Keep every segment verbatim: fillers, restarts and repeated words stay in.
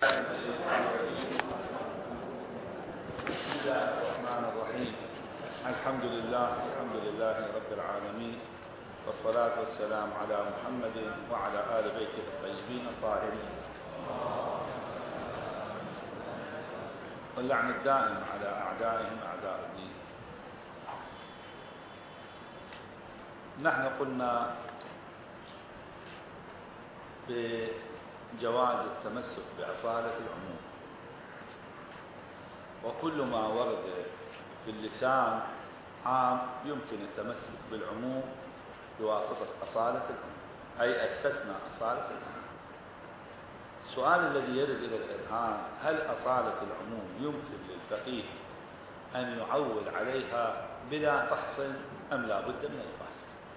بسم الله الرحمن الرحيم. الحمد لله الحمد لله رب العالمين، والصلاة والسلام على محمد وعلى آل بيته الطيبين الطاهرين، واللعن الدائم على أعدائهم أعداء الدين. نحن قلنا بجواز التمسك بأصالة العموم، وكل ما ورد في اللسان عام يمكن التمسك بالعموم بواسطة أصالة العموم، أي أسسنا أصالة العموم. السؤال الذي يرد إلى الأذهان: هل أصالة العموم يمكن للفقيه أن يعول عليها بلا فحص أم لا بد من الفحص؟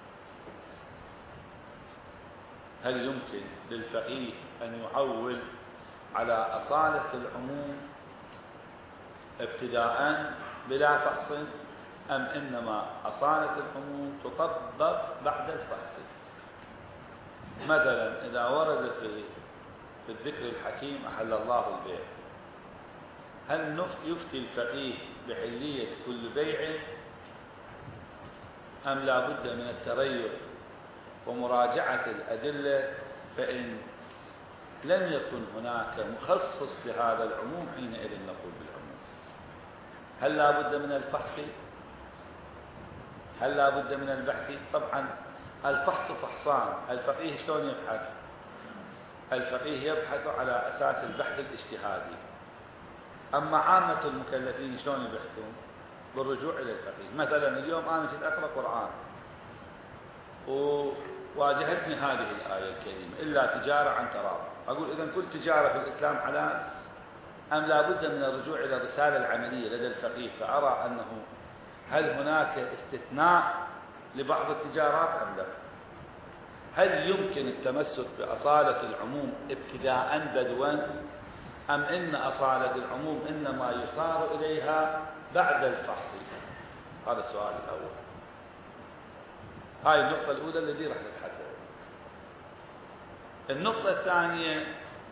هل يمكن للفقيه أن يعول على أصالة العموم ابتداء بلا فحص، أم إنما أصالة العموم تطبق بعد الفحص؟ مثلا إذا ورد في في الذكر الحكيم أحل الله البيع، هل يفتي الفقيه بحلية كل بيع أم لا بد من التريث ومراجعة الأدلة؟ فإن لم يكن هناك مخصص بهذا العموم حينئذ نقول بالعموم. هل لا بد من الفحص؟ هل لا بد من البحث؟ طبعا الفحص فحصان. الفقيه شلون يبحث؟ الفقيه يبحث على أساس البحث الاجتهادي. أما عامة المكلفين شلون يبحثون؟ بالرجوع إلى الفقيه. مثلا اليوم أنا جيت أقرأ قرآن وواجهتني هذه الآية الكريمة: إلا تجارة عن تراض. أقول إذن كل تجارة في الإسلام حلال أم لا بد من الرجوع إلى الرسالة العملية لدى الفقيه، فأرى أنه هل هناك استثناء لبعض التجارات أم لا؟ هل يمكن التمسك بأصالة العموم ابتداء بدوا، أم إن أصالة العموم إنما يصار إليها بعد الفحص؟ هذا السؤال الأول. هاي النقطة الأولى التي راح نبحثها. النقطة الثانية،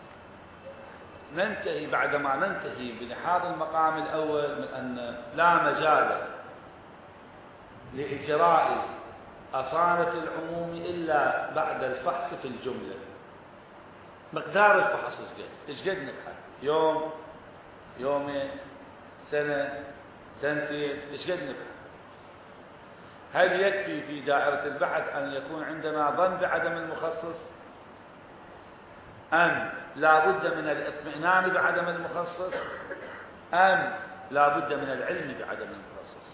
ننتهي بعدما ننتهي بهذا المقام الأول من أن لا مجال لإجراء أصالة العموم إلا بعد الفحص في الجملة. مقدار الفحص إيش قد نبحث؟ يوم، يومين، سنة، سنتين، إيش قد نبحث؟ هل يكفي في دائرة البحث أن يكون عندنا ظن بعدم المخصص، أم لا بد من الاطمئنان بعدم المخصص، أم لا بد من العلم بعدم المخصص؟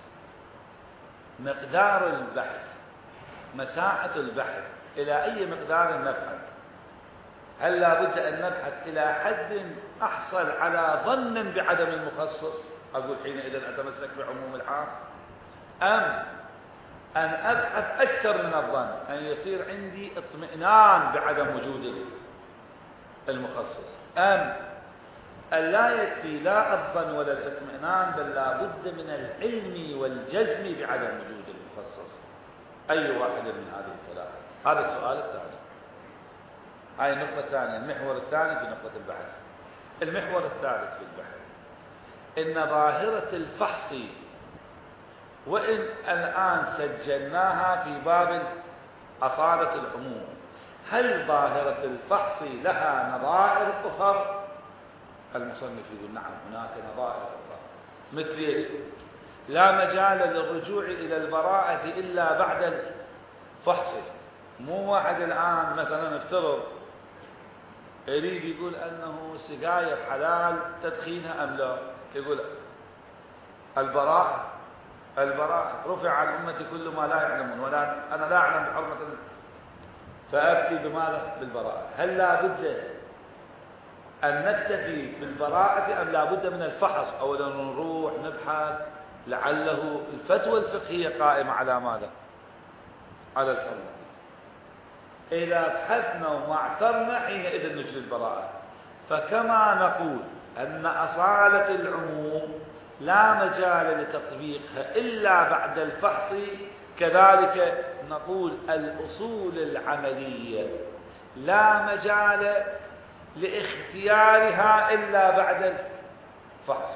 مقدار البحث، مساحة البحث، إلى أي مقدار نبحث؟ هل لا بد أن نبحث إلى حد أحصل على ظن بعدم المخصص، أقول حينئذ أتمسك بعموم العام، أم أن أبحث أكثر من الظن، أن يصير عندي اطمئنان بعدم وجود المخصص، أم أن لا يكفي لا الظن ولا الاطمئنان بل لا بد من العلم والجزم بعدم وجود المخصص؟ أي واحد من هذه الثلاثة؟ هذا السؤال الثاني. هاي النقطة الثانية، المحور الثاني في نقطة البحث. المحور الثالث في البحث إن ظاهرة الفحص، وإن الآن سجلناها في باب أصالة العموم، هل ظاهرة الفحص لها نظائر أخرى؟ المصنف يقول نعم هناك نظائر أخرى. مثل ايش؟ لا مجال للرجوع إلى البراءة إلا بعد الفحص. مو واحد الآن مثلا افترض يريد يقول أنه سجاير حلال تدخينها أم لا، يقول البراءة البراءة رفع عن أمتي كل ما لا يعلمون، ولا أنا لا أعلم بحرمة، فأفتي بماذا؟ بالبراءة. هل لا بد أن نكتفي بالبراءة أم لا بد من الفحص؟ أولا نروح نبحث، لعله الفتوى الفقهية قائمة على ماذا؟ على الحرمة. إذا بحثنا وما اعترنا حينئذ نجري البراءة. فكما نقول أن أصالة العموم لا مجال لتطبيقها إلا بعد الفحص، كذلك نقول الأصول العملية لا مجال لاختيارها إلا بعد الفحص.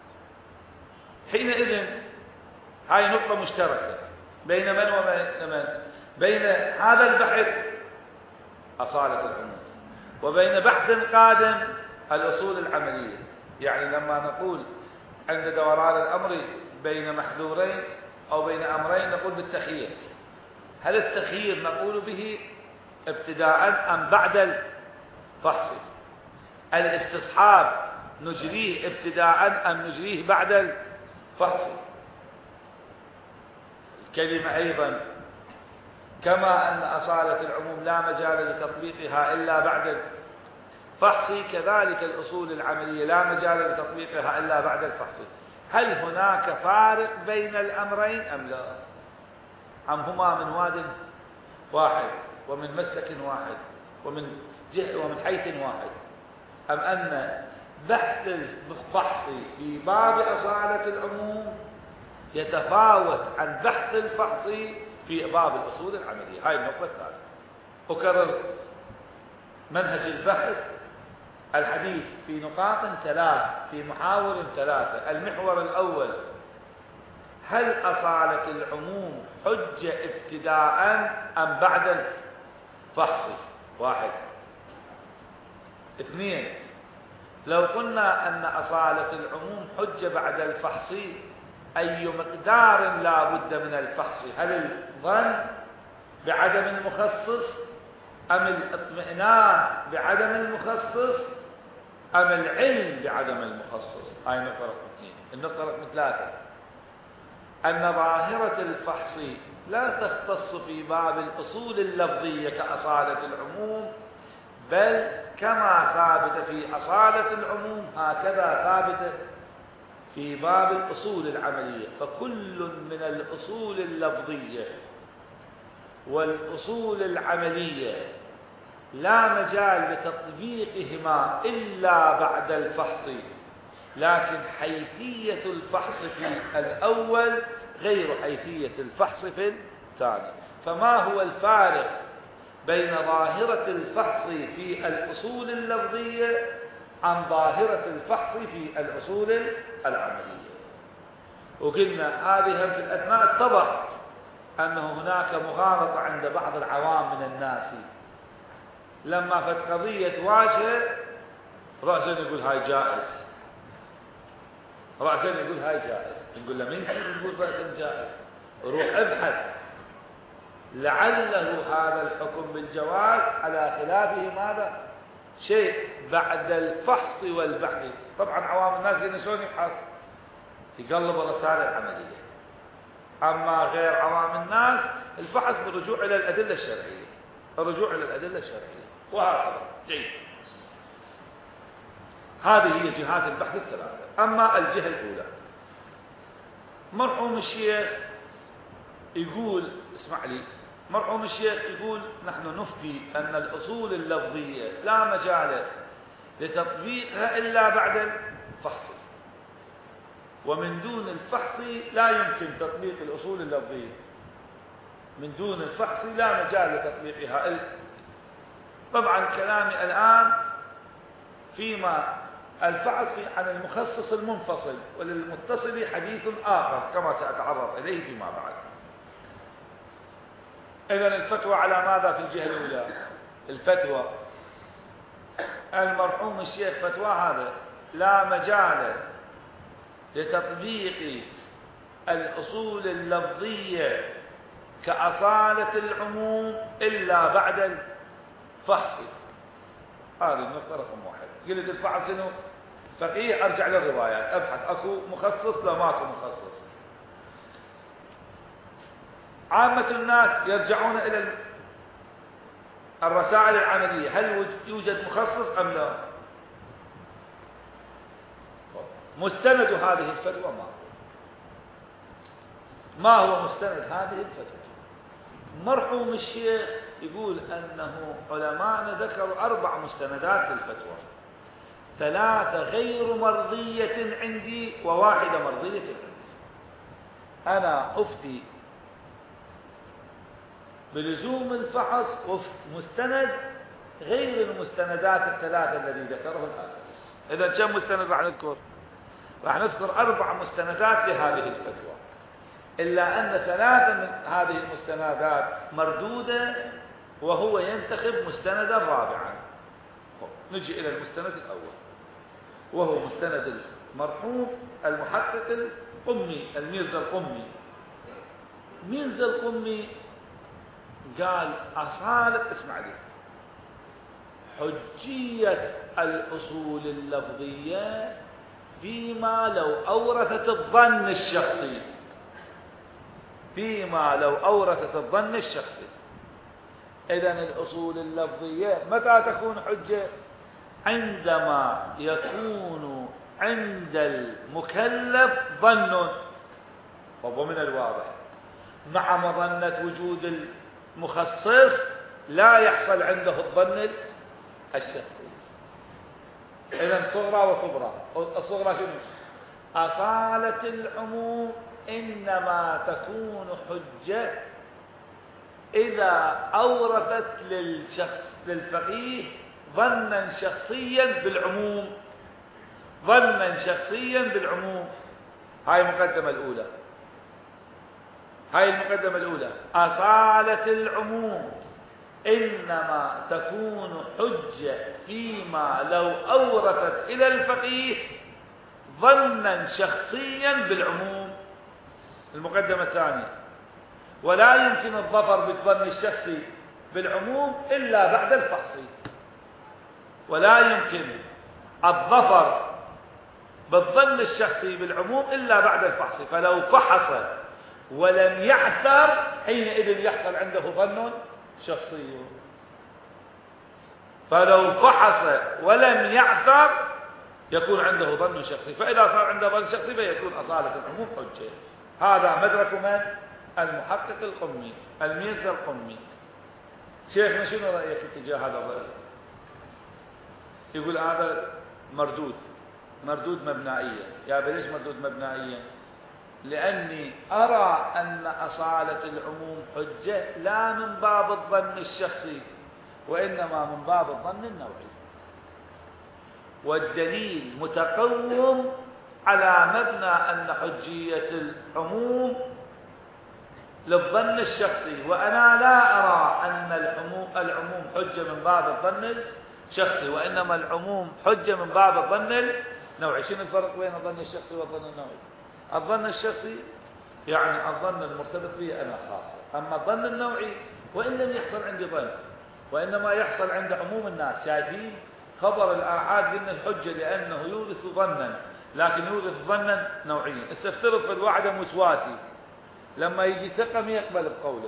حينئذ هاي نقطة مشتركة بين من وبين من؟ بين هذا البحث أصالة العموم وبين بحث قادم الأصول العملية. يعني لما نقول عند دوران الأمر بين محذورين أو بين أمرين نقول بالتخيير. هل التخيير نقول به ابتداء أم بعد الفحص؟ الاستصحاب نجريه ابتداء أم نجريه بعد الفحص؟ الكلمة أيضا كما أن أصالة العموم لا مجال لتطبيقها إلا بعد الفحص، كذلك الأصول العملية لا مجال لتطبيقها إلا بعد الفحص. هل هناك فارق بين الأمرين أم لا؟ أم هما من واد واحد ومن مسلك واحد ومن جهة ومن حيث واحد؟ أم أن بحث الفحص في باب أصالة العموم يتفاوت عن بحث الفحص في باب الأصول العملية؟ هاي النقطة الثالثة. أكرر منهج البحث الحديث في نقاط ثلاث في محاور ثلاثة. المحور الأول: هل أصالة العموم حجة ابتداء أم بعد الفحص؟ واحد. اثنين: لو قلنا أن أصالة العموم حجة بعد الفحص، أي مقدار لا بد من الفحص؟ هل الظن بعدم المخصص أم الاطمئنان بعدم المخصص أم العلم بعدم المخصص؟ هاي النقطة رقم اثنين. النقطة رقم ثلاثة: أن ظاهرة الفحص لا تختص في باب الأصول اللفظية كأصالة العموم، بل كما ثابت في أصالة العموم هكذا ثابت في باب الأصول العملية. فكل من الأصول اللفظية والأصول العملية لا مجال لتطبيقهما إلا بعد الفحص، لكن حيثية الفحص في الأول غير حيثية الفحص في الثاني. فما هو الفارق بين ظاهرة الفحص في الأصول اللفظية عن ظاهرة الفحص في الأصول العملية؟ وقلنا هذه في الأثناء اتضح أنه هناك مغالطة عند بعض العوام من الناس، لما فت قضية واجهة رأسا يقول هاي جائز، رأسا يقول هاي جائز. نقول له من يقول رأسا جائز؟ روح ابحث، لعله هذا الحكم بالجواز على خلافه ماذا؟ شيء بعد الفحص والبحث. طبعا عوام الناس ينسون يبحث، يقلب الرسالة العملية. أما غير عوام الناس الفحص بالرجوع إلى الأدلة الشرعية، الرجوع إلى الأدلة الشرعية وهكذا. جيد. هذه هي جهات البحث الثلاثة. أما الجهة الأولى، مرحوم الشيخ يقول، اسمع لي، مرحوم الشيخ يقول نحن نفتي أن الأصول اللفظية لا مجال لتطبيقها إلا بعد الفحص، ومن دون الفحص لا يمكن تطبيق الأصول اللفظية. من دون الفحص لا مجال لتطبيقها. طبعا كلامي الآن فيما الفحص عن المخصص المنفصل، وللمتصل حديث آخر كما سأتعرض إليه فيما بعد. إذن الفتوى على ماذا في الجهة الأولى؟ الفتوى المرحوم الشيخ فتوى هذا لا مجال لتطبيق الأصول اللفظية كأصالة العموم إلا بعد الفحص. هذه النقطة رقم واحد. قلت الفحص شنو؟ فقيه، أرجع للروايات أبحث أكو مخصص لا ماكو مخصص. عامة الناس يرجعون إلى الرسائل العملية، هل يوجد مخصص أم لا؟ مستند هذه الفتوى ما ما هو مستند هذه الفتوى؟ مرحوم الشيخ يقول أنه علماء ذكروا أربع مستندات للفتوى، ثلاثة غير مرضية عندي وواحدة مرضية عندي. أنا أفتي بلزوم الفحص وفق مستند غير المستندات الثلاثة الذي ذكره الآخر. إذا كم مستند راح نذكر؟ راح نذكر أربع مستندات لهذه الفتوى، إلا أن ثلاثة من هذه المستندات مردودة وهو ينتخب مستندا رابعا. نجي إلى المستند الأول وهو مستند المرحوم المحقق القمي الميرزا القمي. ميرزا القمي قال أصالة، اسمع لي، حجية الأصول اللفظية فيما لو أورثت الظن الشخصي، فيما لو أورثت الظن الشخصي. إذن الأصول اللفظية متى تكون حجة؟ عندما يكون عند المكلف ظن، ومن الواضح مع مظنة وجود المخصص لا يحصل عنده الظن الشخصي. إذن صغرى وكبرى. الصغرى شنو؟ أصالة العموم إنما تكون حجة إذا أورثت للشخص للفقيه ظنا شخصيا بالعموم، ظنا شخصيا بالعموم. هاي المقدمة الأولى، هاي المقدمة الأولى. أصالة العموم إنما تكون حجة فيما لو أورثت إلى الفقيه ظنا شخصيا بالعموم. المقدمة الثانية، ولا يمكن الظفر بالظن الشخصي بالعموم إلا بعد الفحص، ولا يمكن الظفر بالظن الشخصي بالعموم إلا بعد الفحص. فلو فحص ولم يعثر حينئذ يحصل عنده ظن شخصي. فلو فحص ولم يعثر يكون عنده ظن شخصي، فإذا صار عنده ظن شخصي فيكون أصالة العموم حجة. هذا مدرك من؟ المحقق القمي الميرزا القمي. شيخنا شنو رأيك اتجاه هذا الرأي؟ يقول هذا مردود، مردود مبنائيا. يا ليش مردود مبنائيا؟ لأني أرى أن أصالة العموم حجة لا من باب الظن الشخصي وإنما من باب الظن النوعي، والدليل متقوم على مبنى أن حجية العموم للظن الشخصي، وأنا لا أرى أن العموم, العموم حجة من باب الظن الشخصي وإنما العموم حجة من باب الظن النوعي. شنو الفرق بين الظن الشخصي والظن النوعي؟ الظن الشخصي يعني الظن المرتبط به أنا خاصة، أما الظن النوعي وإن لم يحصل عندي ظن وإنما يحصل عند عموم الناس. شايفين خبر الآحاد قلنا الحجة لأنه يورث ظنا، لكن يورث ظنا نوعيا. استفترض في الواحد وسواسي لما يجي ثقة يقبل بقوله،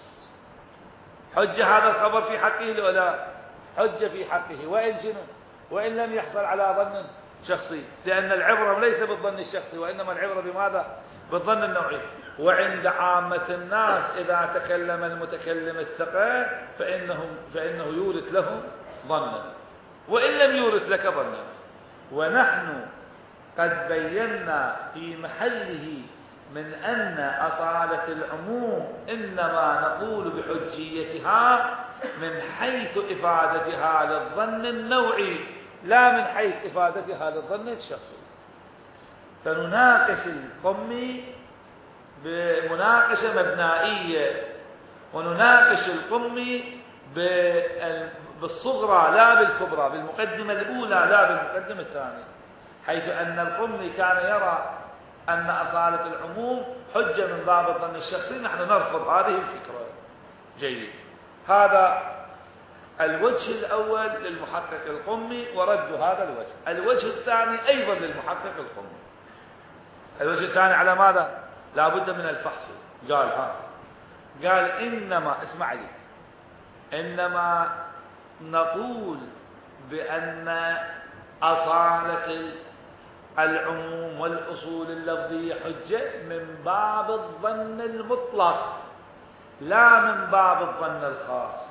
حجة هذا الخبر في حقه ولا حجة في حقه، وإن شنو وإن لم يحصل على ظن شخصي، لأن العبرة ليس بالظن الشخصي وإنما العبرة بماذا؟ بالظن النوعي. وعند عامة الناس إذا تكلم المتكلم الثقة فإنه, فإنه يورث له ظنا وإن لم يورث لك ظنا. ونحن قد بينا في محله من أن أصالة العموم إنما نقول بحجيتها من حيث إفادتها للظن النوعي لا من حيث إفادتها للظن الشخصي. فنناقش القمي بمناقشة مبنائية ونناقش القمي بالصغرى لا بالكبرى، بالمقدمة الأولى لا بالمقدمة الثانية، حيث أن القمي كان يرى أن أصالة العموم حجة من باب الظن الشخصي. نحن نرفض هذه الفكرة. جيد. هذا الوجه الأول للمحقق القمي ورد هذا الوجه. الوجه الثاني أيضا للمحقق القمي. الوجه الثاني على ماذا؟ لا بد من الفحص. قال ها قال إنما اسمع لي إنما نقول بأن أصالة العموم والأصول اللفظية حجة من باب الظن المطلق لا من باب الظن الخاص.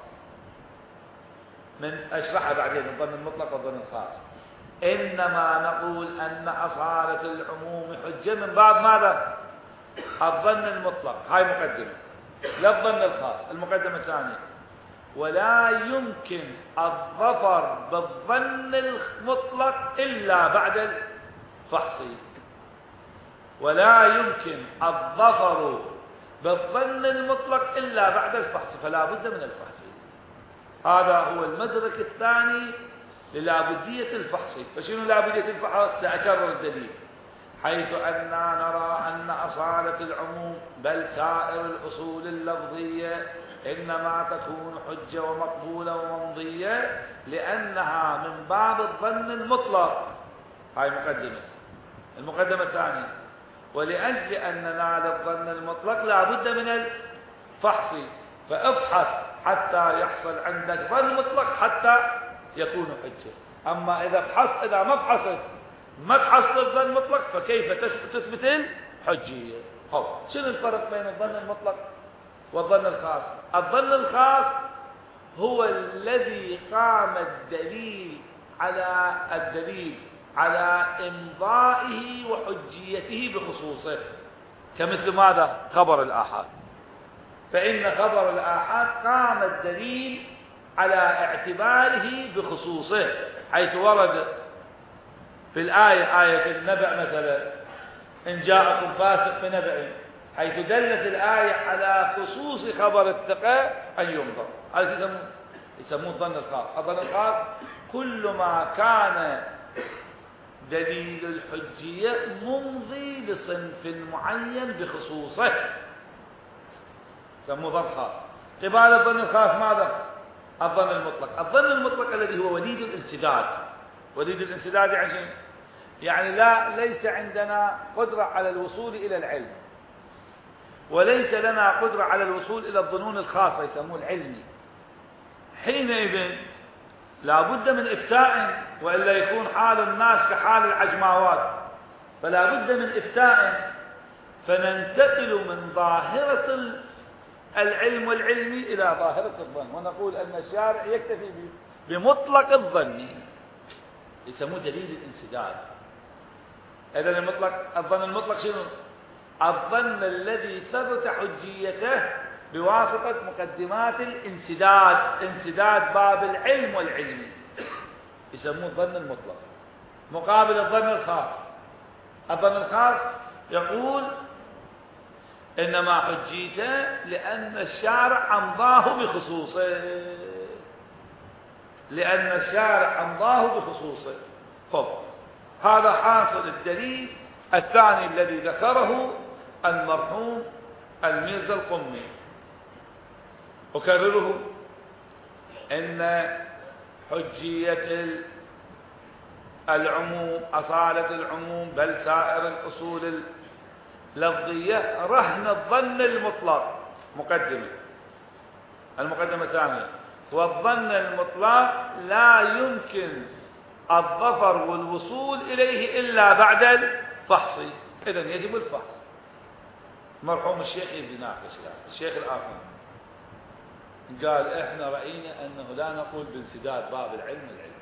من أشرحها بعدين الظن المطلق والظن الخاص. إنما نقول أن أصالة العموم حجة من باب ماذا؟ الظن المطلق. هاي مقدمة. لا الظن الخاص. المقدمة الثانية ولا يمكن الظفر بالظن المطلق إلا بعد الفحص، ولا يمكن الظفر بالظن المطلق إلا بعد الفحص، فلا بد من الفحص. هذا هو المدرك الثاني للابدية الفحص. فشنو لابدية الفحص؟ لأكرر الدليل، حيث أننا نرى أن أصالة العموم بل سائر الأصول اللفظية إنما تكون حجة ومقبولة وممضية لأنها من باب الظن المطلق. هاي مقدمة. المقدمة الثانية، ولأجل أن ننال الظن المطلق لا بد من الفحص، فافحص حتى يحصل عندك ظن مطلق حتى يكون حجة. أما إذا فحص إذا ما فحصت ما تحصل الظن المطلق فكيف تثبت الحجية؟ طيب شنو الفرق بين الظن المطلق والظن الخاص؟ الظن الخاص هو الذي قام الدليل على الدليل على إمضائه وحجيته بخصوصه، كمثل ماذا؟ خبر الآحاد. فإن خبر الآحاد قام الدليل على اعتباره بخصوصه، حيث ورد في الآية آية النبأ مثلا إن جاءكم فاسق بنبأ، حيث دلت الآية على خصوص خبر الثقة أن ينظر. هذا يسموه يسموه الظن الخاص. الظن الخاص كل ما كان دليل الحجية ممضي لصنف معين بخصوصه يسموه ظن خاص. قبال الظن الخاص ماذا؟ الظن المطلق. الظن المطلق الذي هو وليد الانسداد. وليد الانسداد يعني شنو؟ يعني لا ليس عندنا قدرة على الوصول إلى العلم، وليس لنا قدرة على الوصول إلى الظنون الخاصة يسموه العلمي. حينئذ لا بد من إفتاء، وإلا يكون حال الناس كحال العجماوات، فلا بد من إفتاء، فننتقل من ظاهرة العلم والعلمي إلى ظاهرة الظن، ونقول أن الشارع يكتفي بمطلق الظن يسموه دليل الانسداد. إذن المطلق الظن المطلق شنو؟ الظن الذي ثبت حجيته بواسطة مقدمات الانسداد، انسداد باب العلم والعلم يسموه الظن المطلق. مقابل الظن الخاص، الظن الخاص يقول إنما حجيته لأن الشارع أمضاه بخصوصه، لأن الشارع أمضاه بخصوصه. طب هذا حاصل الدليل الثاني الذي ذكره المرحوم الميرزا القمي. أكرره إن حجية العموم أصالة العموم بل سائر الأصول اللفظية رهن الظن المطلق. مقدمة. المقدمة الثانية، والظن المطلق لا يمكن الظفر والوصول إليه إلا بعد الفحص، إذن يجب الفحص. مرحوم الشيخ يناقش الشيخ الآخر قال إحنا رأينا أنه لا نقول بانسداد باب العلم والعلم،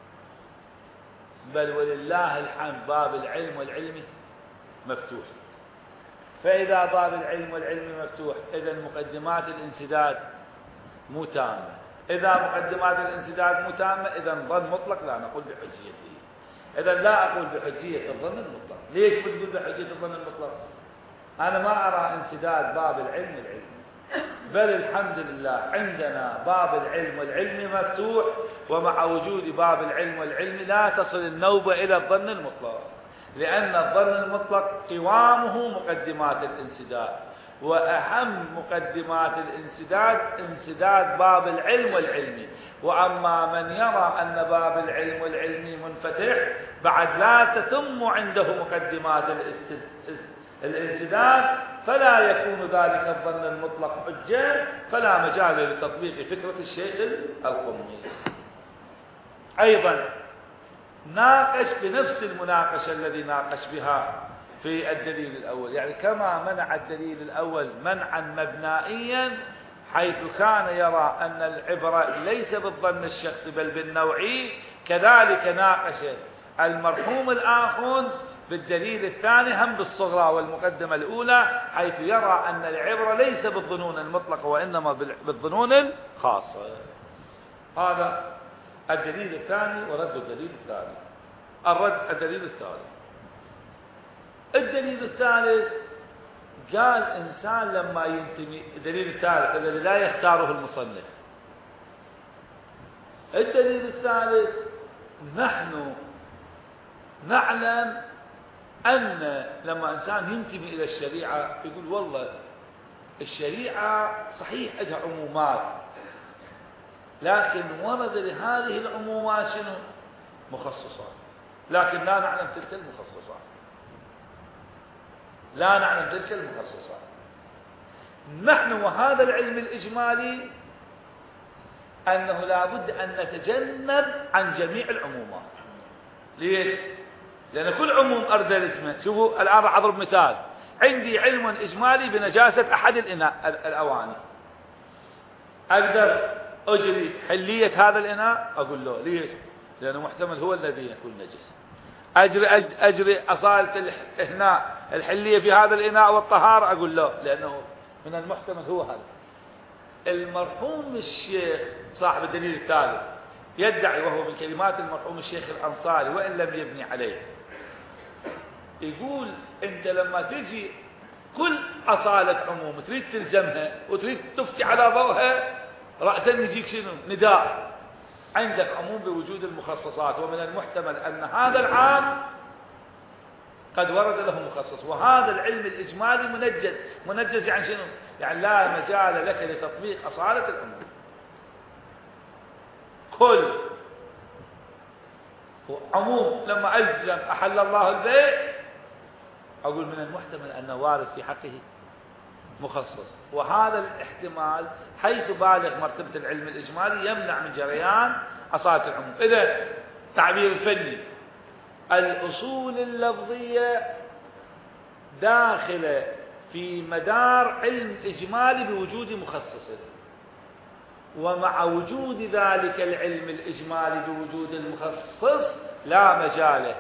بل ولله الحمد باب العلم والعلم مفتوح. فإذا باب العلم والعلم مفتوح إذن مقدمات الانسداد مو تامة. إذا مقدمات الانسداد مو تامة إذن ظن مطلق لا نقول بحجيته. إذن لا أقول بحجية الظن المطلق. ليش بتقول بحجية الظن المطلق؟ أنا ما أرى انسداد باب العلم والعلم، بل الحمد لله عندنا باب العلم والعلم مفتوح، ومع وجود باب العلم والعلم لا تصل النوبة إلى الظن المطلق، لأن الظن المطلق قوامه مقدمات الانسداد، وأهم مقدمات الانسداد انسداد باب العلم والعلم. وأما من يرى أن باب العلم والعلم منفتح بعد لا تتم عنده مقدمات الانسداد فلا يكون ذلك الظن المطلق حجة، فلا مجال لتطبيق فكرة الشيخ القمي. أيضا ناقش بنفس المناقشة الذي ناقش بها في الدليل الأول، يعني كما منع الدليل الأول منعا مبنائيا حيث كان يرى أن العبرة ليس بالظن الشخصي بل بالنوعي، كذلك ناقش المرحوم الآخر بالدليل الثاني هم بالصغرى والمقدمة الأولى، حيث يرى أن العبرة ليس بالظنون المطلقة وإنما بالظنون الخاصة. هذا الدليل الثاني ورد الدليل الثاني. الرد الدليل الثالث. الدليل الثالث قال إنسان لما ينتمي، الدليل الثالث الذي لا يختاره المصنف. الدليل الثالث نحن نعلم أن لما إنسان ينتمي إلى الشريعة يقول والله الشريعة صحيح لها عمومات، لكن ورد لهذه العمومات شنو؟ مخصصات، لكن لا نعلم تلك المخصصات، لا نعلم تلك المخصصات. نحن وهذا العلم الإجمالي أنه لا بد أن نتجنب عن جميع العمومات. ليش؟ لأن كل عموم أرد الاسم. شوفوا الآن راح أضرب مثال. عندي علم إجمالي بنجاسة أحد الإناء الأواني، أقدر أجري حلية هذا الإناء؟ أقول له. ليش؟ لأنه محتمل هو الذي يكون نجس. أجري أجري أصالة الإناء الحلية في هذا الإناء والطهارة؟ أقول له، لأنه من المحتمل هو هذا. المرحوم الشيخ صاحب الدليل الثالث يدعي، وهو من كلمات المرحوم الشيخ الأنصاري وإن لم يبني عليه، يقول أنت لما تجي كل أصالة عموم تريد تلزمها وتريد تفتي على ضوءها، رأسا يجيك شنو؟ نداء. عندك عموم بوجود المخصصات، ومن المحتمل أن هذا العام قد ورد له مخصص، وهذا العلم الإجمالي منجز. منجز يعني شنو؟ يعني لا مجال لك لتطبيق أصالة العموم. كل عموم لما ألزم أحل الله البيع، أقول من المحتمل أنه وارد في حقه مخصص، وهذا الاحتمال حيث بالغ مرتبة العلم الإجمالي يمنع من جريان أصالة العموم. إذن تعبير الفني، الأصول اللفظية داخلة في مدار علم إجمالي بوجود مخصص، ومع وجود ذلك العلم الإجمالي بوجود المخصص لا مجال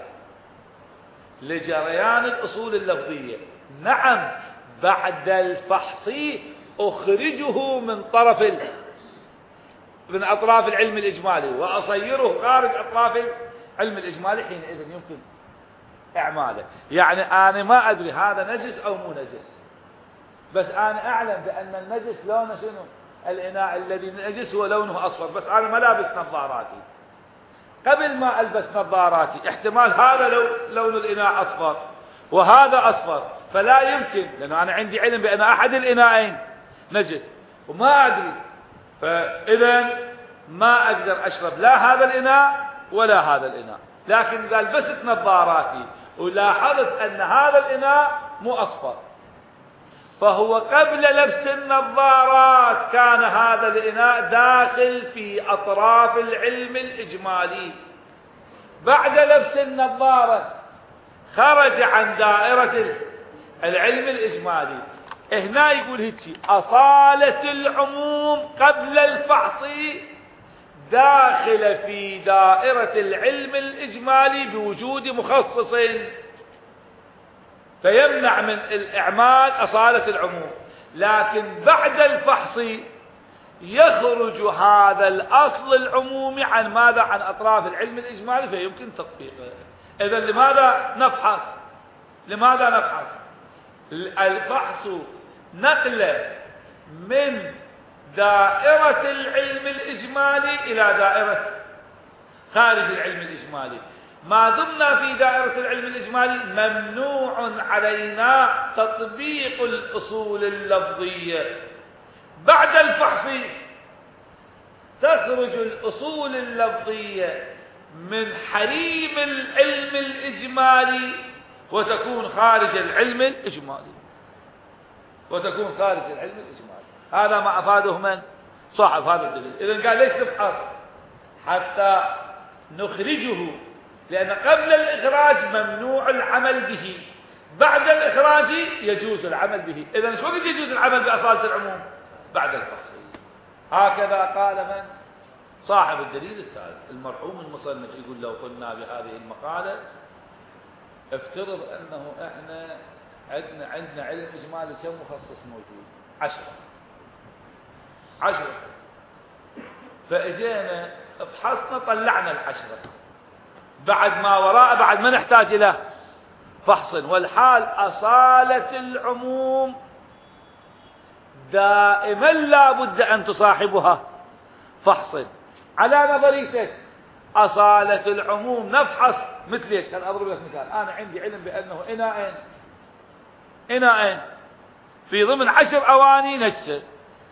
لجريان الأصول اللفظية. نعم بعد الفحص أخرجه من طرف من أطراف العلم الإجمالي وأصيره خارج أطراف العلم الإجمالي، حينئذ يمكن إعماله. يعني أنا ما أدري هذا نجس أو مو نجس، بس أنا أعلم بأن النجس لونه شنو؟ الإناء الذي نجس هو لونه أصفر، بس أنا ما لابس نظاراتي. قبل ما ألبس نظاراتي احتمال هذا لو لون الإناء أصفر وهذا أصفر، فلا يمكن، لأنه أنا عندي علم بأن أحد الإناءين نجس وما أدري، فإذا ما أقدر أشرب لا هذا الإناء ولا هذا الإناء. لكن إذا لبست نظاراتي ولاحظت أن هذا الإناء مو أصفر، فهو قبل لبس النظارات كان هذا الإناء داخل في أطراف العلم الإجمالي. بعد لبس النظارة خرج عن دائرة العلم الإجمالي. هنا يقول هيك: أصالة العموم قبل الفحص داخل في دائرة العلم الإجمالي بوجود مخصص، فيمنع من الإعمال أصالة العموم. لكن بعد الفحص يخرج هذا الأصل العمومي عن ماذا؟ عن أطراف العلم الإجمالي، فيمكن تطبيقه. إذن لماذا نفحص؟ لماذا نفحص؟ الفحص نقله من دائرة العلم الإجمالي إلى دائرة خارج العلم الإجمالي. ما دمنا في دائرة العلم الإجمالي ممنوع علينا تطبيق الأصول اللفظية. بعد الفحص تخرج الأصول اللفظية من حريم العلم الإجمالي وتكون خارج العلم الإجمالي وتكون خارج العلم الإجمالي. هذا ما أفاده من صاحب هذا الدليل. إذن قال ليش تفحص؟ حتى نخرجه، لأن قبل الإخراج ممنوع العمل به، بعد الإخراج يجوز العمل به. إذن شو وقت يجوز العمل بأصالة العموم؟ بعد الفحص. هكذا قال من؟ صاحب الدليل الثالث المرحوم المصنف. يقول لو قلنا بهذه المقالة افترض أنه إحنا عندنا عندنا علم إجمالي كم مخصص موجود؟ عشرة عشرة فإجينا فحصنا طلعنا العشرة، بعد ما وراء بعد ما نحتاج إلى فحص، والحال أصالة العموم دائما لا بد أن تصاحبها فحص. على نظريتك أصالة العموم نفحص مثل ايش؟ هل أضرب لك مثال. أنا عندي علم بأنه إناءين إناءين في ضمن عشر أواني نجسة.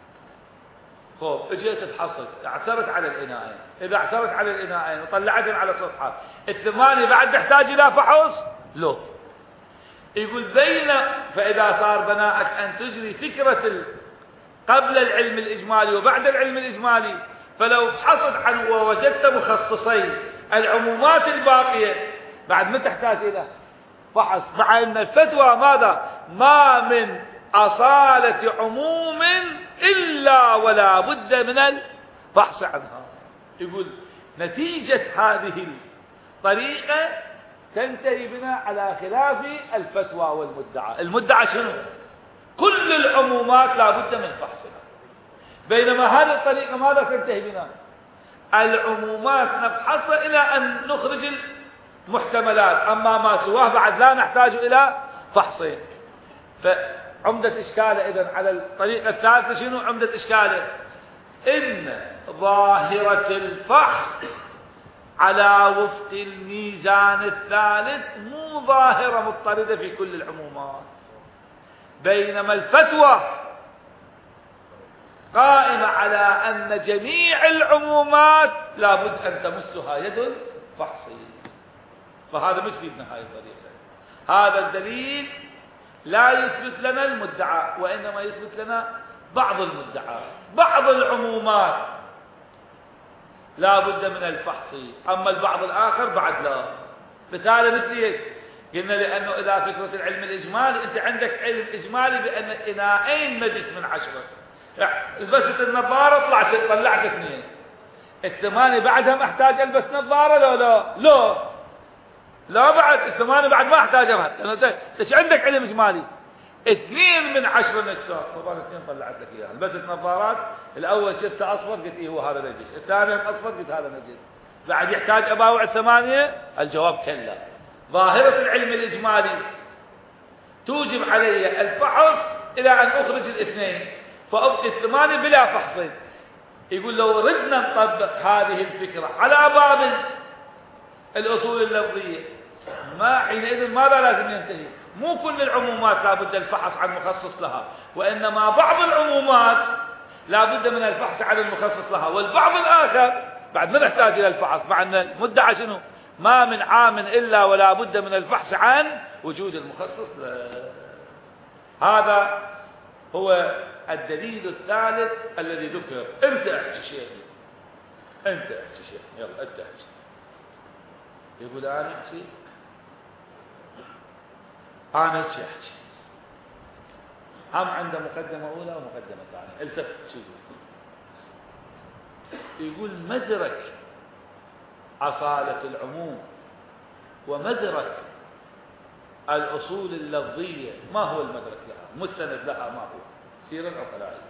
خب اجيت تحصل اعثرت على الإناءين، إذا اعثرت على الإناءين وطلعتهم على سطحها الثمانية بعد تحتاج إلى فحص؟ لا. يقول بين فإذا صار بناءك أن تجري فكرة قبل العلم الإجمالي وبعد العلم الإجمالي، فلو فحصت عنه ووجدت مخصصين العمومات الباقية بعد ما تحتاج إلى فحص، مع أن الفتوى ماذا؟ ما من أصالة عموم إلا ولا بد من الفحص عنها. يقول نتيجة هذه الطريقة تنتهي بنا على خلاف الفتوى والمدعى. المدعى شنو؟ كل العمومات لا بد من فحصها، بينما هذه الطريقة ماذا تنتهي بنا؟ العمومات نفحصها إلى أن نخرج المحتملات، أما ما سواه بعد لا نحتاج إلى فحصين. فعمدة إشكاله إذن على الطريقة الثالثة شنو عمدة إشكاله؟ إن ظاهرة الفحص على وفق الميزان الثالث مو ظاهرة مضطردة في كل العمومات، بينما الفتوى قائمة على أن جميع العمومات لابد أن تمسها يد فحصية. فهذا مش في هاي الطريقة. هذا الدليل لا يثبت لنا المدعى، وإنما يثبت لنا بعض المدعى. بعض العمومات لا بد من الفحص، أما البعض الآخر بعد لا. مثال مثل ايش؟ قلنا لأنه إذا فكرة العلم الإجمالي أنت عندك علم إجمالي بأن إناءين نجس من عشرة، لبست النظارة طلعت طلعت اثنين، الثمانية بعدها ما احتاج البس نظارة لا لا لا لا بعد الثمانية بعد ما احتاج ابها. انت ايش عندك علم اجمالي؟ اثنين من عشرة نجسات، طبعا اثنين طلعت لك اياها، لبست نظارات، الاول شفته اصفر قلت ايه هو هذا نجس، الثاني اصفر قلت هذا نجس، بعد يحتاج اباوع الثمانية؟ الجواب كلا. ظاهرة العلم الاجمالي توجب علي الفحص الى ان اخرج الاثنين، فابقي الثمانية بلا فحص. يقول لو ردنا نطبق هذه الفكرة على باب الأصول اللفظية ما حينئذ ماذا لازم ينتهي؟ مو كل العمومات لا بد الفحص عن مخصص لها، وإنما بعض العمومات لا بد من الفحص عن المخصص لها، والبعض الآخر بعد ما نحتاج إلى الفحص، مع أن المدعى شنو؟ ما من عام إلا ولا بد من الفحص عن وجود المخصص له. هذا هو الدليل الثالث الذي ذكر. انت احكي شيخ، انت احكي شيخ، يلا انت احكي. يقول انا احكي، انا احكي احكي. هم عنده مقدمة اولى ومقدمة ثانية. التفت شو يقول؟ مدرك أصالة العموم ومدرك الأصول اللفظية ما هو المدرك لها؟ مستند لها ما هو؟ سير العقلاء.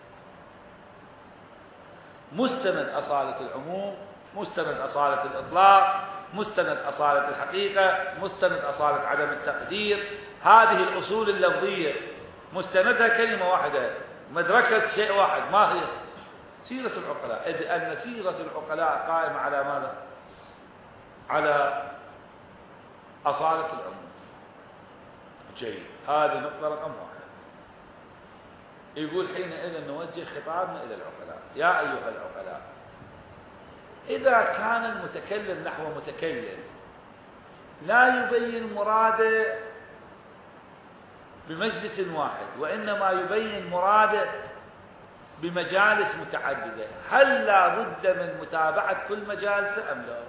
مستند أصالة العموم، مستند أصالة الإطلاق، مستند أصالة الحقيقة، مستند أصالة عدم التقدير. هذه الأصول اللفظية مستندها كلمة واحدة، مدركة شيء واحد، ما هي؟ سيرة العقلاء. إذ أن سيرة العقلاء قائمة على ماذا؟ على أصالة العموم. جيد، هذه نقطة رقم واحد. يقول حينئذ نوجه خطابنا إلى العقلاء. يا أيها العقلاء، إذا كان المتكلم نحو متكلم لا يبين مراده بمجلس واحد، وإنما يبين مراده بمجالس متعددة، هل لا بد من متابعة كل مجالس أم لا؟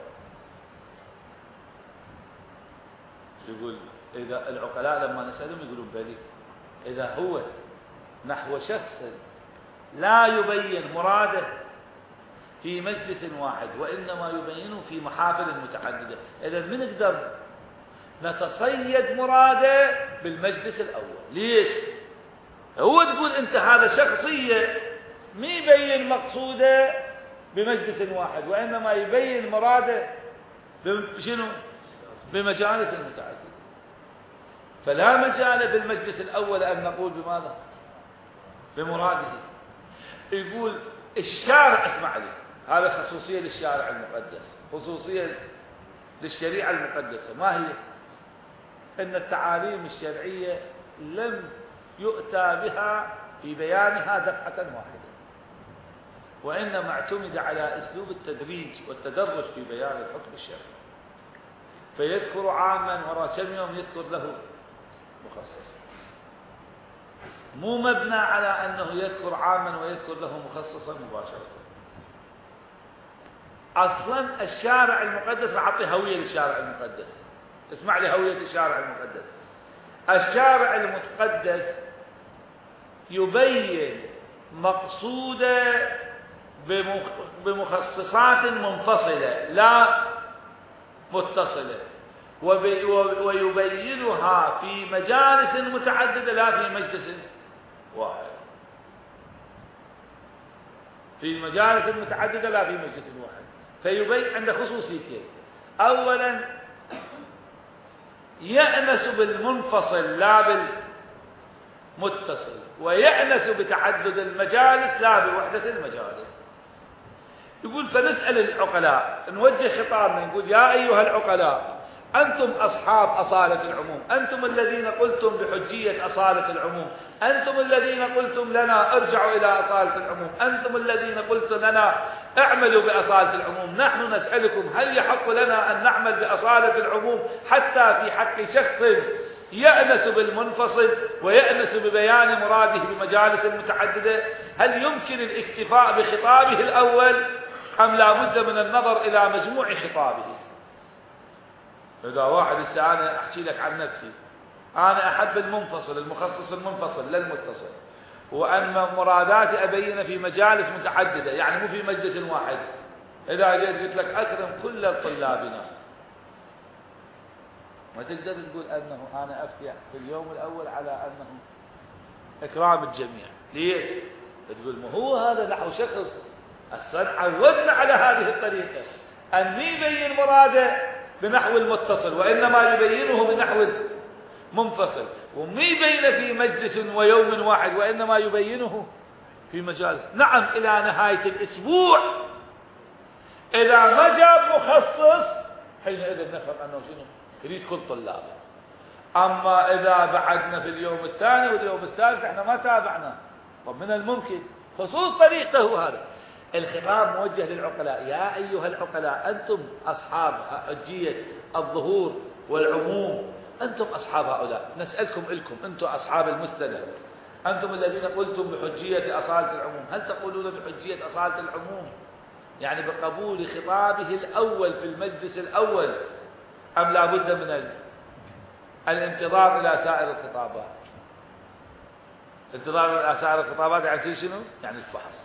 يقول إذا العقلاء لما نسألهم يقولون بلي. إذا هو نحو شخص لا يبين مراده في مجلس واحد وإنما يبينه في محافل متعددة، إذا من نقدر نتصيد مراده بالمجلس الأول. ليش؟ هو تقول أنت هذا شخصية ما يبين مقصوده بمجلس واحد، وإنما يبين مراده بشنو؟ بمجالس متعددة. فلا مجال بالمجلس الأول أن نقول بماذا؟ بمراده. يقول الشارع، اسمع لي، هذا خصوصية للشارع المقدس، خصوصية للشريعة المقدسة. ما هي؟ أن التعاليم الشرعية لم يؤتى بها في بيانها دفعة واحدة، وإنما اعتمد على أسلوب التدريج والتدرج في بيان الحكم الشرعي، فيذكر عاما وراء كم يوم يذكر له مخصص، مو مبنى على أنه يذكر عاما ويذكر له مخصصا مباشرة. أصلا الشارع المقدس راح أعطي هوية للشارع المقدس. اسمع لي هوية الشارع المقدس. الشارع المقدس يبين مقصوده بمخصصات منفصلة لا متصلة، ويبينها في مجالس متعددة لا في مجلس واحد. في مجالس متعددة لا في مجلس واحد. فيبين عند خصوصيتين: أولا يأنس بالمنفصل لا بالمتصل، ويأنس بتعدد المجالس لا بوحدة المجالس. يقول فنسأل العقلاء، نوجه خطابنا نقول يا أيها العقلاء، أنتم أصحاب أصالة العموم، أنتم الذين قلتم بحجية أصالة العموم، أنتم الذين قلتم لنا ارجعوا إلى أصالة العموم، أنتم الذين قلتم لنا اعملوا بأصالة العموم. نحن نسألكم هل يحق لنا أن نعمل بأصالة العموم حتى في حق شخص يأنس بالمنفصل ويأنس ببيان مراده بمجالس متعددة؟ هل يمكن الاكتفاء بخطابه الأول أم لا بد من النظر إلى مجموع خطابه؟ إذا واحد هسه أنا أحكي لك عن نفسي، أنا أحب المنفصل المخصص المنفصل للمتصل، وأن مراداتي أبين في مجالس متعددة، يعني مو في مجلس واحد. إذا جيت قلت لك أكرم كل طلابنا، ما تقدر تقول أنه أنا أفتح في اليوم الأول على أنه إكرام الجميع. ليش؟ تقول ما هو هذا نحو شخص أصلا عودنا على هذه الطريقة أن يبين مراده بنحو المتصل، وإنما يبينه بنحو منفصل، وما يبين في مجلس ويوم واحد، وإنما يبينه في مجالس. نعم إلى نهاية الأسبوع إذا ما جاب مخصص حينئذ نفهم أنه شنو يريد كل طلابه. أما إذا بعدنا في اليوم الثاني واليوم الثالث احنا ما تابعنا، طب من الممكن خصوص طريقته هذا. الخطاب موجه للعقلاء: يا أيها العقلاء، أنتم أصحاب حجية الظهور والعموم، أنتم أصحاب هؤلاء، نسألكم إلكم أنتم أصحاب المستند، أنتم الذين قلتم بحجية أصالة العموم، هل تقولون بحجية أصالة العموم يعني بقبول خطابه الأول في المجلس الأول، أم لا بد من الانتظار إلى سائر الخطابات؟ انتظار إلى سائر الخطابات يعني شنو؟ يعني الفحص.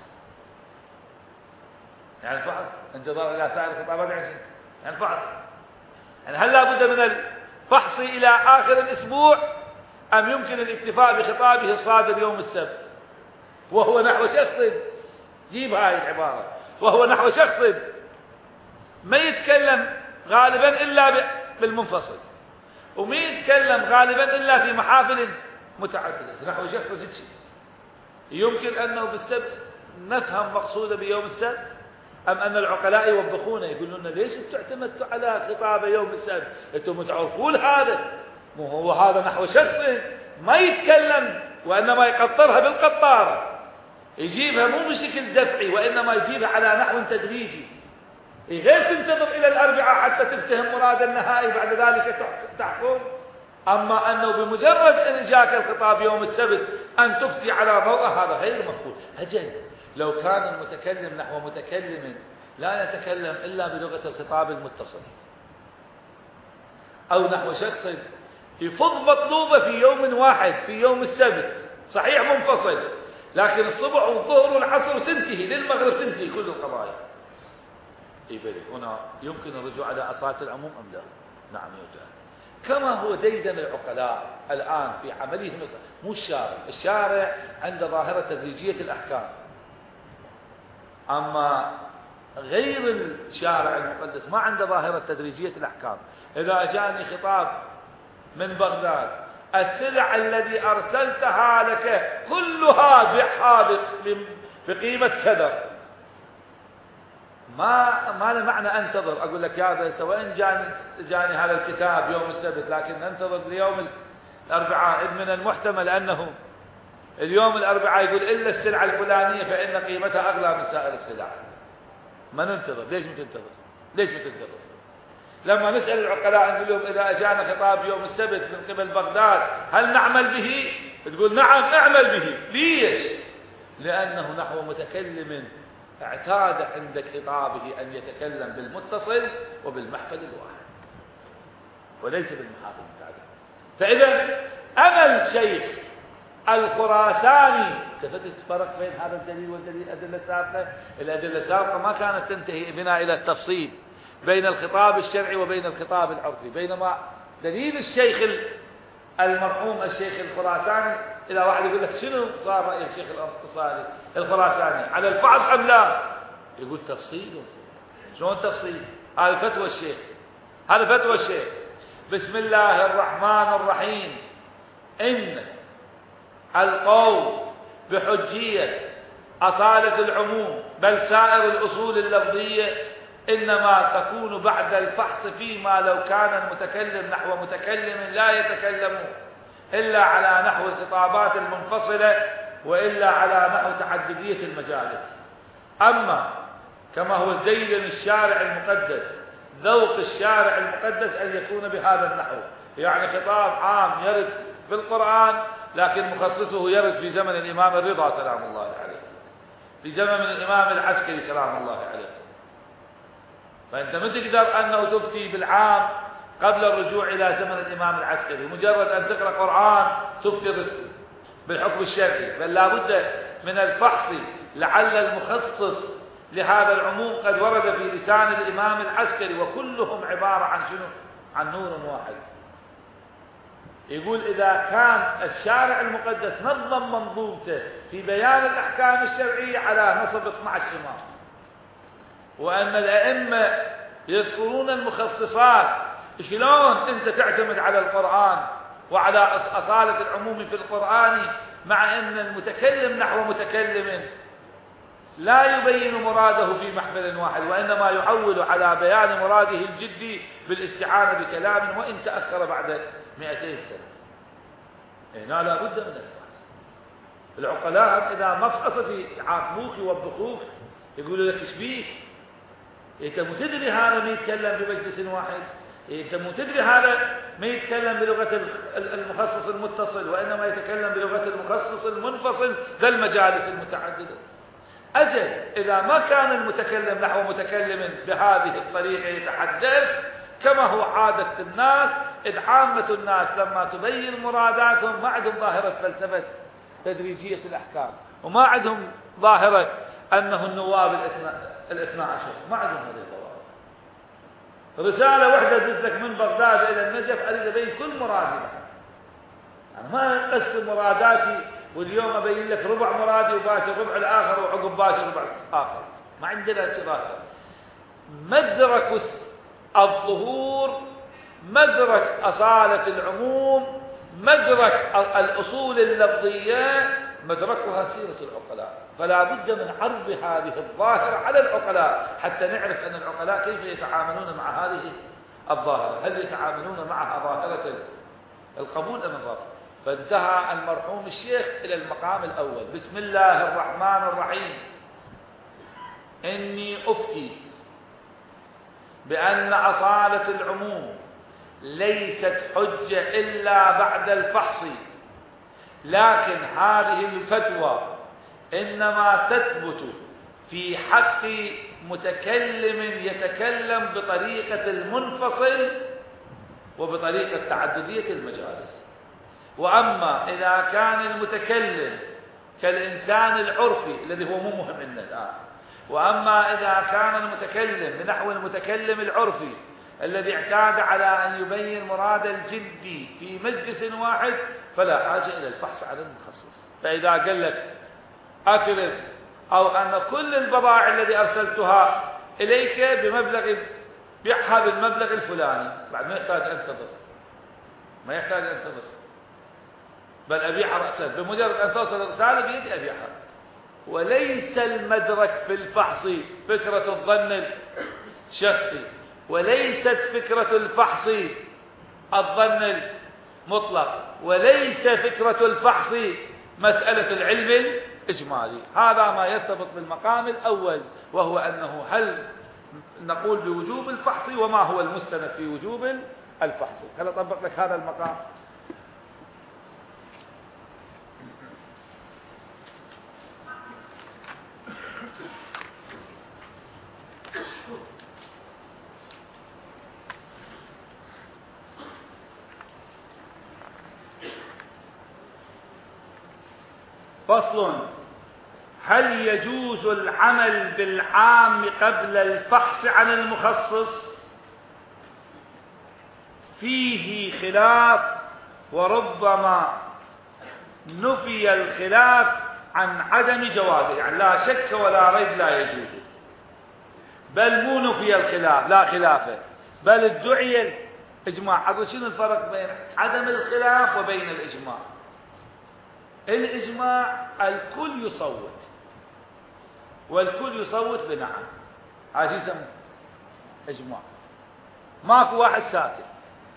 يعني الفحص، انتظار إلى سائر الخطابات يعني شنو؟ يعني الفحص. يعني هل لا بد من الفحص إلى آخر الأسبوع، أم يمكن الاكتفاء بخطابه الصادر يوم السبت وهو نحو شخص؟ جيب هاي العبارة، وهو نحو شخص ما يتكلم غالبا إلا بالمنفصل، وما يتكلم غالبا إلا في محافل متعددة، نحو شخص هيك. يمكن أنه بالسبت نفهم مقصوده بيوم السبت، أم أن العقلاء يوبخون يقولون لنا ليش انتم اعتمدتوا على خطاب يوم السبت؟ انتم تعرفون هذا، مو هو هذا نحو شخص ما يتكلم وإنما يقطرها بالقطارة، يجيبها مو بشكل دفعي وإنما يجيبها على نحو تدريجي، غير تنتظر إلى الأربعاء حتى تفتهم مراد النهائي بعد ذلك تحكم. أما أنه بمجرد أن جاءك الخطاب يوم السبت أن تفتي على ضوء، هذا غير مقبول. أجل لو كان المتكلم نحو متكلم لا نتكلم إلا بلغة الخطاب المتصل، أو نحو شخص يفض مطلوبة في يوم واحد في يوم السبت، صحيح منفصل، لكن الصبح والظهر والعصر تنتهي للمغرب تنتهي كل القضايا. إيه هنا يمكن الرجوع على أصالة العموم أم لا؟ نعم يرجع. كما هو ديدن العقلاء الآن في عملهم، مو الشارع. الشارع عند ظاهرة تدريجية الأحكام، أما غير الشارع المقدس ما عنده ظاهرة تدريجية الأحكام. إذا أجاني خطاب من بغداد: السلع الذي أرسلتها لك كلها بيعها بقيمة كذا، ما ما له معنى أنتظر أقول لك يا بس وإن جاني, جاني هذا الكتاب يوم السبت، لكن ننتظر ليوم الأربعاء. من المحتمل أنه اليوم الأربعاء يقول إلا السلعة الفلانية فإن قيمتها أغلى من سائر السلع. ما ننتظر. ليش متنتظر؟ ليش متنتظر؟ لما نسأل العقلاء نقول لهم إذا أجانا خطاب يوم السبت من قبل بغداد هل نعمل به؟ تقول نعم اعمل به. ليش؟ لأنه نحو متكلم اعتاد عند خطابه أن يتكلم بالمتصل وبالمحفل الواحد وليس بالمحافل المتعدد. فإذا أما الشيخ الخراساني، التفتت فرق بين هذا الدليل والدليل الأدلة السابقة. الأدلة السابقة ما كانت تنتهي بنا إلى التفصيل بين الخطاب الشرعي وبين الخطاب العرفي، بينما دليل الشيخ المرحوم الشيخ الخراساني، إذا واحد يقول لك شنو صار رأي الشيخ الانتصاري الخراساني على الفحص أم لا؟ يقول تفصيله. شلون تفصيل؟ هذا فتوى الشيخ، هذا فتوى الشيخ. بسم الله الرحمن الرحيم. إن القول بحجية أصالة العموم بل سائر الأصول اللفظية إنما تكون بعد الفحص فيما لو كان المتكلم نحو متكلم لا يتكلم إلا على نحو الخطابات المنفصلة وإلا على نحو تعددية المجالس. أما كما هو ديدن الشارع المقدس، ذوق الشارع المقدس أن يكون بهذا النحو، يعني خطاب عام يرد في القرآن لكن مخصصه يرد في زمن الإمام الرضا سلام الله عليه، في زمن الإمام العسكري سلام الله عليه. فأنت ما تقدر أنه تفتي بالعام قبل الرجوع إلى زمن الإمام العسكري، مجرد أن تقرأ قرآن تفتي بالحكم الشرعي، بل لا بد من الفحص لعل المخصص لهذا العموم قد ورد في لسان الإمام العسكري، وكلهم عبارة عن شنو؟ عن نور واحد. يقول إذا كان الشارع المقدس نظم منظومته في بيان الأحكام الشرعية على نصب اثني عشر إمام، وأن الأئمة يذكرون المخصصات، شلون أنت تعتمد على القرآن وعلى أصالة العموم في القرآن مع أن المتكلم نحو متكلم لا يبين مراده في محفل واحد، وإنما يعول على بيان مراده الجدي بالاستعانة بكلام وإن تأخر بعد مئتين سنة. هنا لا بد من الفحص. العقلاء إذا ما فحصت يعاقبوك يوبخوك، يقولوا لك ايش بيك؟ انت مو تدري هذا ما يتكلم بمجلس واحد، انت مو تدري هذا ما يتكلم بلغة المخصص المتصل وإنما يتكلم بلغة المخصص المنفصل ذا المجالس المتعددة. أجل إذا ما كان المتكلم نحو متكلم بهذه الطريقة يتحدث كما هو عادة الناس، إذ عامة الناس لما تبين مراداتهم ما عندهم ظاهرة فلسفة تدريجية الأحكام، وما عندهم ظاهرة أنه النواب الاثنى عشر، ما عندهم هذه الظواهر. رسالة واحدة دزلك من بغداد إلى النجف أريد أبين كل مرادي، يعني ما أقسم مراداتي واليوم أبين لك ربع مرادي وباشر ربع الآخر وعقب باشر ربع آخر، ما عندنا ظاهرة. مدرك الظهور، مدرك أصالة العموم، مدرك الأصول اللفظية، مدركها سيرة العقلاء. فلا بد من عرض هذه الظاهرة على العقلاء حتى نعرف أن العقلاء كيف يتعاملون مع هذه الظاهرة، هل يتعاملون معها ظاهرة القبول أم الرفض. فانتهى المرحوم الشيخ إلى المقام الأول: بسم الله الرحمن الرحيم. إني أفتي بأن أصالة العموم ليست حجة إلا بعد الفحص، لكن هذه الفتوى إنما تثبت في حق متكلم يتكلم بطريقة المنفصل وبطريقة تعددية المجالس. وأما إذا كان المتكلم كالإنسان العرفي الذي هو مو مهم عندنا الآن، وأما إذا كان المتكلم بنحو المتكلم العرفي الذي اعتاد على أن يبين مراد الجدي في مجلس واحد فلا حاجة إلى الفحص عن المخصص. فإذا قال لك أكرم أو أن كل البضائع الذي أرسلتها إليك بمبلغ بيعها بالمبلغ الفلاني، بعد ما يحتاج أنتظر، ما يحتاج أنتظر، بل أبيعها رأسا، بمجرد أن توصل الرسالة بيدي أبيعها. وليس المدرك في الفحص فكرة الظن الشخصي، وليست فكرة الفحص الظن المطلق، وليس فكرة الفحص مسألة العلم الإجمالي. هذا ما يرتبط بالمقام الأول، وهو أنه هل نقول بوجوب الفحص وما هو المستند في وجوب الفحص. هل أطبق لك هذا المقام؟ فصل: هل يجوز العمل بالعام قبل الفحص عن المخصص؟ فيه خلاف، وربما نفي الخلاف عن عدم جوازه، يعني لا شك ولا ريب لا يجوز، بل مو نفي الخلاف لا خلافه، بل ادعي الإجماع. أقول شنو الفرق بين عدم الخلاف وبين الإجماع؟ الإجماع الكل يصوت، والكل يصوت بنعم، هذا يسمى إجماع. ماكو واحد ساكت.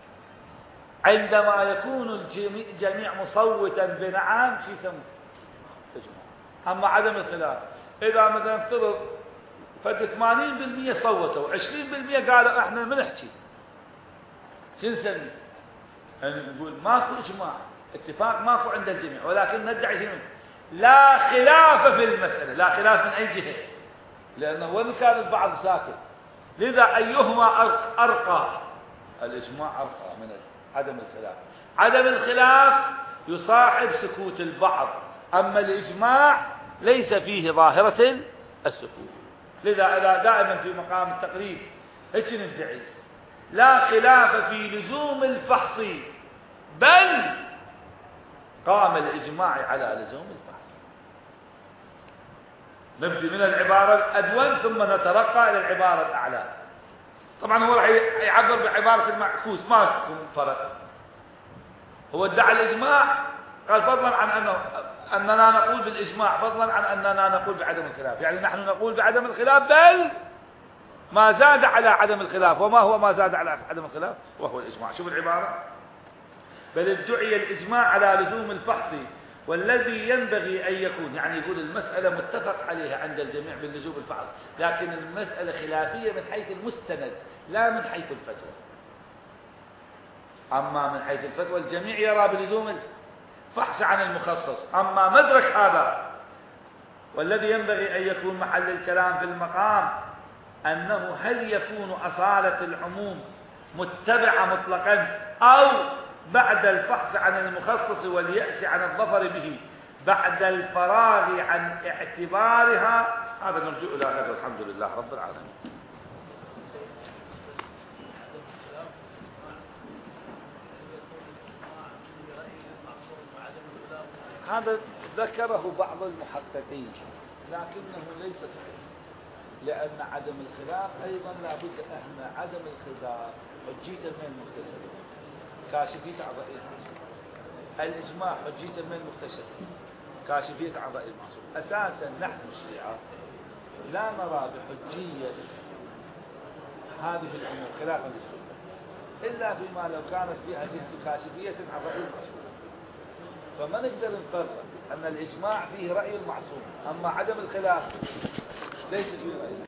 عندما يكون الجميع مصوتا بنعم شو يسمى إجماع. أما عدم الخلاف، إذا مثلا افترض فد ثمانين بالمئة صوتوا، عشرين بالمئة قالوا احنا ما نحكي، شو نسمي؟ يعني نقول ماكو إجماع، اتفاق ماكو عند الجميع، ولكن ندعي شنو؟ لا خلاف في المسألة. لا خلاف من أي جهة؟ لأنه وين كان البعض ساكت. لذا أيهما أرقى؟ الإجماع أرقى من عدم الخلاف. عدم الخلاف يصاحب سكوت البعض، أما الإجماع ليس فيه ظاهرة السكوت. لذا دائما في مقام التقريب هيك ندعي لا خلاف في لزوم الفحص، بل قام الإجماع على لزوم الفحص. نبدأ من العبارة الأدون ثم نترقى إلى العبارة الأعلى. طبعا هو راح يعبر بعبارة المعكوس، ما يكون فرق. هو ادعى الإجماع، قال فضلا عن أنه أننا نقول بالإجماع، فضلا عن أننا نقول بعدم الخلاف. يعني نحن نقول بعدم الخلاف، بل ما زاد على عدم الخلاف. وما هو ما زاد على عدم الخلاف؟ وهو الإجماع. شوف العبارة: بل ادعي الإجماع على لزوم الفحص، والذي ينبغي أن يكون، يعني يقول المسألة متفق عليها عند الجميع باللزوم الفحص، لكن المسألة خلافية من حيث المستند لا من حيث الفتوى. أما من حيث الفتوى الجميع يرى بلزوم الفحص عن المخصص. أما مدرك هذا والذي ينبغي أن يكون محل الكلام في المقام أنه هل يكون أصالة العموم متبعة مطلقا، أو بعد الفحص عن المخصص واليأس عن الظفر به بعد الفراغ عن اعتبارها. هذا نرجو إلى غد، والحمد لله رب العالمين. هذا ذكره بعض المحققين لكنه ليس صحيح، لأن عدم الخلاف أيضا لابد أن عدم الخلاف حجية من المكتسب كاشفية أعضاء المعصوم. الإجماع حجية من المكتسب كاشفية أعضاء المعصوم. أساسا نحن الشيعة لا نرى بحجية هذه الأمور خلافا للسنة، إلا فيما لو كانت فيها جهة كاشفية أعضاء المعصوم. فما نقدر نقرر أن الإجماع فيه رأي المعصوم، أما عدم الخلاف ليس فيه رأي.